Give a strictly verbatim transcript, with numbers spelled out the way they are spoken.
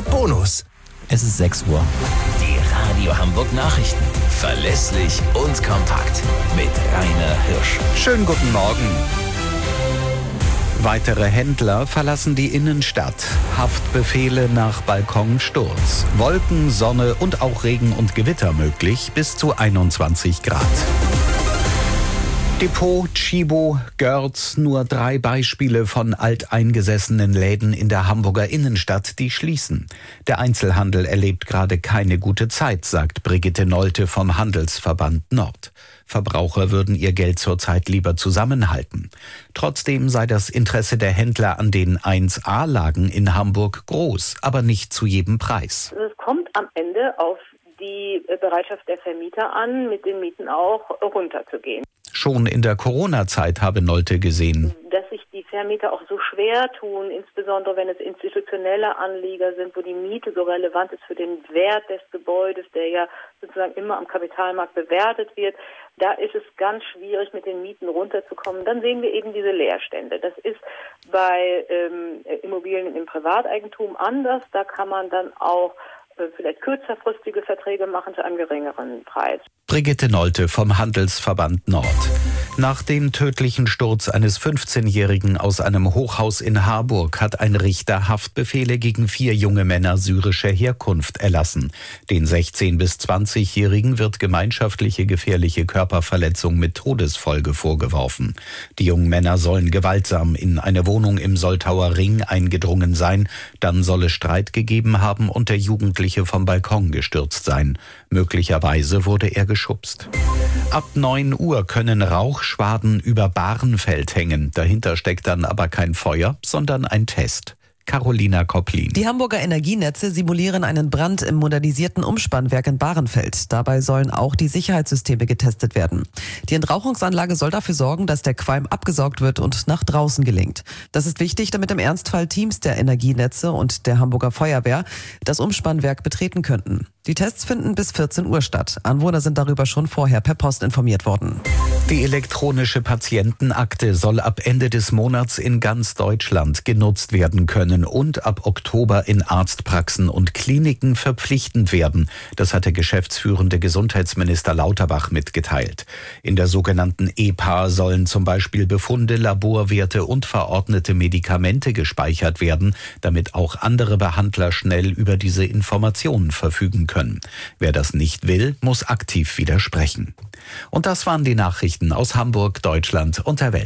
oder Bonus? Es ist sechs Uhr. Die Radio Hamburg Nachrichten. Verlässlich und kompakt. Mit Rainer Hirsch. Schönen guten Morgen. Weitere Händler verlassen die Innenstadt. Haftbefehle nach Balkonsturz. Wolken, Sonne und auch Regen und Gewitter möglich bis zu einundzwanzig Grad. Depot, Tchibo, Görz, nur drei Beispiele von alteingesessenen Läden in der Hamburger Innenstadt, die schließen. Der Einzelhandel erlebt gerade keine gute Zeit, sagt Brigitte Nolte vom Handelsverband Nord. Verbraucher würden ihr Geld zurzeit lieber zusammenhalten. Trotzdem sei das Interesse der Händler an den eins A-Lagen in Hamburg groß, aber nicht zu jedem Preis. Es kommt am Ende auf die Bereitschaft der Vermieter an, mit den Mieten auch runterzugehen. Schon in der Corona-Zeit habe Nolte gesehen, dass sich die Vermieter auch so schwer tun, insbesondere wenn es institutionelle Anlieger sind, wo die Miete so relevant ist für den Wert des Gebäudes, der ja sozusagen immer am Kapitalmarkt bewertet wird. Da ist es ganz schwierig, mit den Mieten runterzukommen. Dann sehen wir eben diese Leerstände. Das ist bei ähm, Immobilien im Privateigentum anders. Da kann man dann auch äh, vielleicht kürzerfristige Verträge machen zu einem geringeren Preis. Brigitte Nolte vom Handelsverband Nord. Nach dem tödlichen Sturz eines fünfzehnjährigen aus einem Hochhaus in Harburg hat ein Richter Haftbefehle gegen vier junge Männer syrischer Herkunft erlassen. Den sechzehn- bis zwanzigjährigen wird gemeinschaftliche gefährliche Körperverletzung mit Todesfolge vorgeworfen. Die jungen Männer sollen gewaltsam in eine Wohnung im Soltauer Ring eingedrungen sein. Dann soll es Streit gegeben haben und der Jugendliche vom Balkon gestürzt sein. Möglicherweise wurde er geschubst. Ab neun Uhr können Rauchschwaden über Bahrenfeld hängen. Dahinter steckt dann aber kein Feuer, sondern ein Test. Carolina Kopplin. Die Hamburger Energienetze simulieren einen Brand im modernisierten Umspannwerk in Bahrenfeld. Dabei sollen auch die Sicherheitssysteme getestet werden. Die Entrauchungsanlage soll dafür sorgen, dass der Qualm abgesaugt wird und nach draußen gelingt. Das ist wichtig, damit im Ernstfall Teams der Energienetze und der Hamburger Feuerwehr das Umspannwerk betreten könnten. Die Tests finden bis vierzehn Uhr statt. Anwohner sind darüber schon vorher per Post informiert worden. Die elektronische Patientenakte soll ab Ende des Monats in ganz Deutschland genutzt werden können und ab Oktober in Arztpraxen und Kliniken verpflichtend werden. Das hat der geschäftsführende Gesundheitsminister Lauterbach mitgeteilt. In der sogenannten E P A sollen zum Beispiel Befunde, Laborwerte und verordnete Medikamente gespeichert werden, damit auch andere Behandler schnell über diese Informationen verfügen können. Wer das nicht will, muss aktiv widersprechen. Und das waren die Nachrichten aus Hamburg, Deutschland und der Welt.